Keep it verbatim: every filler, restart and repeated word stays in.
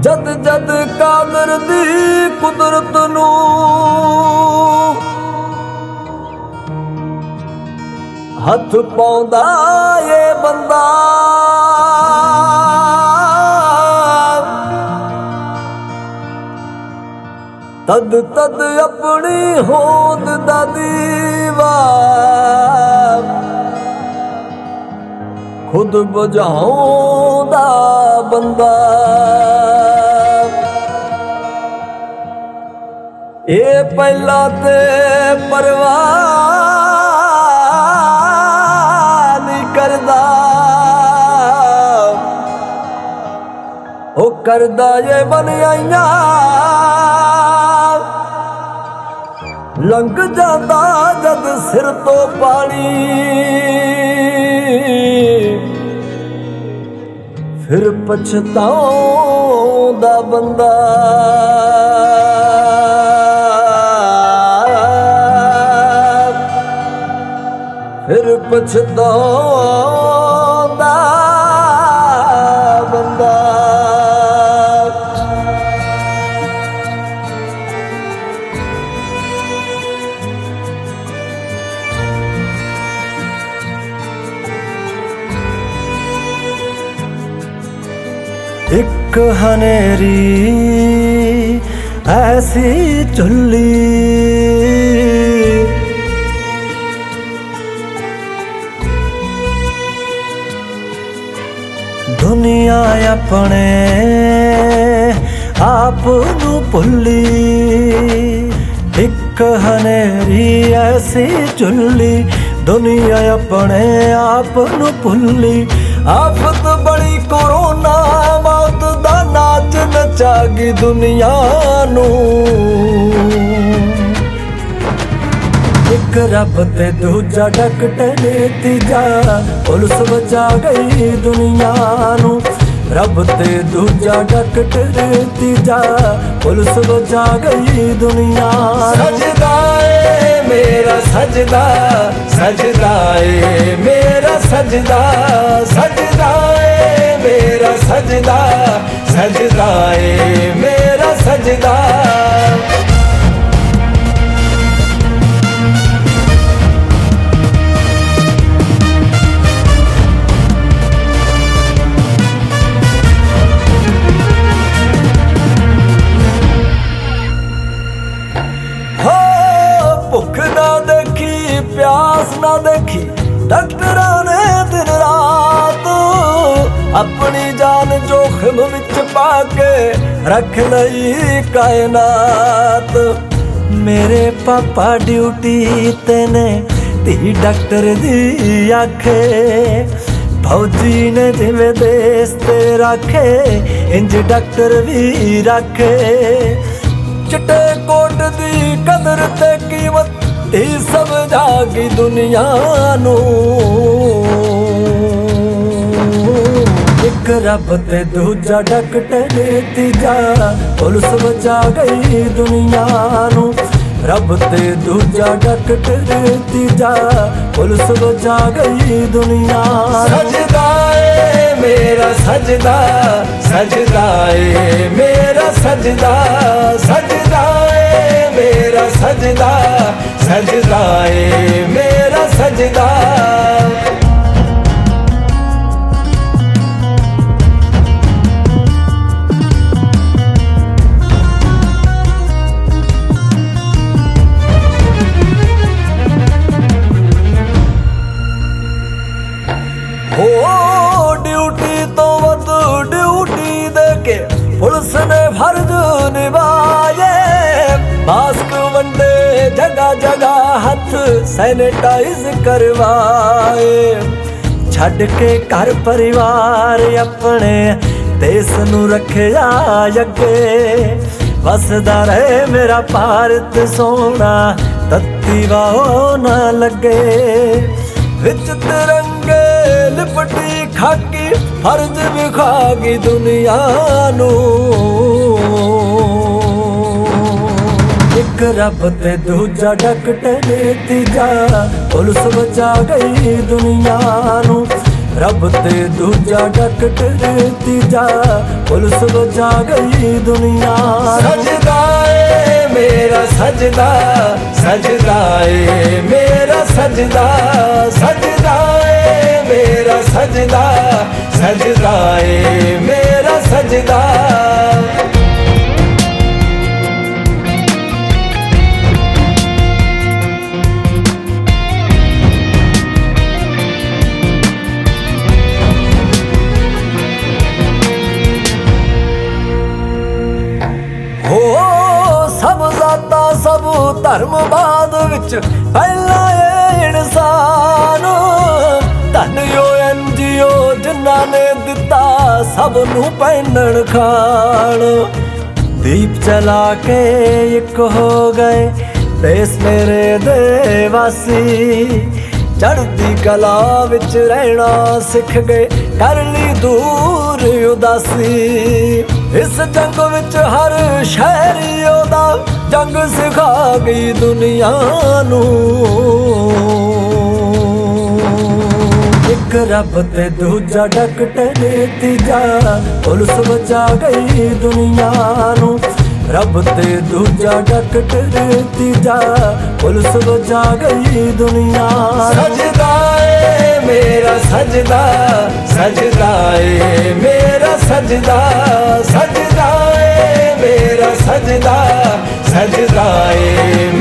जद जद कादर दी कुदरत नू हथ पाउंदा ये बंदा, तद तद अपनी होंद दा दीवा खुद बुझाउंदा बंदा। ये पहला ते परवाह नहीं करदा, ओ करदा ये बनियाइया लंघ जाता जद सिर तो पानी, फिर पछताउंदा बंदा। फिर पछताउंदा बंदा। एक हनेरी ऐसी चुल्ली, दुनिया अपने आप नू भुल्ली। एक हनेरी ऐसी चुल्ली, दुनिया अपने आप नू भुल्ली। आफत बड़ी कोरोना मौत दा नाच नचागी दुनिया नू। एक रब ते दूजा डॉक्टर तीजा पुलिस बचा गई दुनिया नू। रब ते दूजा डॉक्टर तीजा पुलिस बचा गई दुनिया। सजदा ए मेरा सजदा, सजदा ए मेरा सजदा, सजदा ए मेरा सजदा, सजदा ए मेरा सजदा। भुख ना देखी प्यास ना देखी डॉक्टरां ने दिन रात, अपनी जान जोखिम विच पाके रख लई कायनात। मेरे पापा ड्यूटी ते ने धी डॉक्टर दी आखे, फौजी ने जिवें देश ते रखे इंज डॉक्टर भी रखे। चिट्टे कोट दी कदर ते कीमत ही समझागी दुनिया नू। एक रब ते दूजा डॉक्टर तीजा पुलिस बचा गई दुनिया नू। रब ते दूजा डॉक्टर तीजा पुलिस बचा गई दुनिया। सजदा ए मेरा सजदा, सजदा ए मेरा सजदा, सजदा ए मेरा सजदा, सजदा ए मेरा सजदा। हो ड्यूटी तो वध ड्यूटी देके पुलिस ने फर्ज निभाए। मास्क वंडे जगह जगह हथ सैनिटाइज करवाए। छड़ के घर परिवार अपने देश नू रखिया अगे। वसदा रहे मेरा भारत सोना, तत्ती वाह ना लगे। विच तिरंगे लिपटी खाकी फर्ज विखागी दुनिया नू। एक रब ते दूजा डॉक्टर तीजा पुलिस बचा गई दुनिया नू। ਰੱਬ ਤੇ ਦੂਜਾ ਡਾਕਟਰ ਤੀਜਾ ਪੁਲਿਸ ਵਜਾ ਗਈ ਦੁਨੀਆ। ਸਜਦਾ ਏ ਮੇਰਾ ਸਜਦਾ, ਸਜਦਾ ਏ ਮੇਰਾ ਸਜਦਾ, ਸਜਦਾ ਏ ਮੇਰਾ ਸਜਦਾ, ਸਜਦਾ ਏ ਮੇਰਾ ਸਜਦਾ। ਹੋ ਸਭ ਜ਼ਾਤਾਂ ਸਭ ਧਰਮਵਾਦ ਵਿੱਚ ਪਹਿਲਾਂ ਇਹ ਇਨਸਾਨ, ਧੰਨਯੋ ਐਨ ਜੀ ਓ ਜਿਨ੍ਹਾਂ ਨੇ ਦਿੱਤਾ ਸਭ ਨੂੰ ਪਹਿਨਣ ਖਾਣ। ਦੀਪ ਚਲਾ ਕੇ ਇੱਕ ਹੋ ਗਏ ਦੇਸ ਮੇਰੇ ਦੇ ਵਾਸੀ, ਚੜ੍ਹਦੀ ਕਲਾ ਵਿੱਚ ਰਹਿਣਾ ਸਿੱਖ ਗਏ ਕਰ ਲਈ ਦੂਰ ਉਦਾਸੀ। ਇਸ ਜੰਗ ਵਿੱਚ ਹਰ ਸ਼ਹਿਰੀ ਉਹਦਾ ਜੰਗ ਸਿਖਾ ਗਈ ਦੁਨੀਆ ਨੂੰ। ਇੱਕ ਰੱਬ ਤੇ ਦੂਜਾ ਡਾਕਟਰ ਤੀਜਾ ਪੁਲਿਸ ਬਚਾ ਗਈ ਦੁਨੀਆ ਨੂੰ। ਰੱਬ ਤੇ ਦੂਜਾ ਡਾਕਟਰ ਤੀਜਾ ਪੁਲਿਸ ਬਚਾ ਗਈ ਦੁਨੀਆ। ਸਜਦਾ ਏ ਮੇਰਾ ਸਜਦਾ, ਸਜਦਾ ਏ ਮੇਰਾ ਸਜਦਾ, ਸਜਦਾ ਏ ਮੇਰਾ ਸਜਦਾ, ਸਜਦਾ ਏ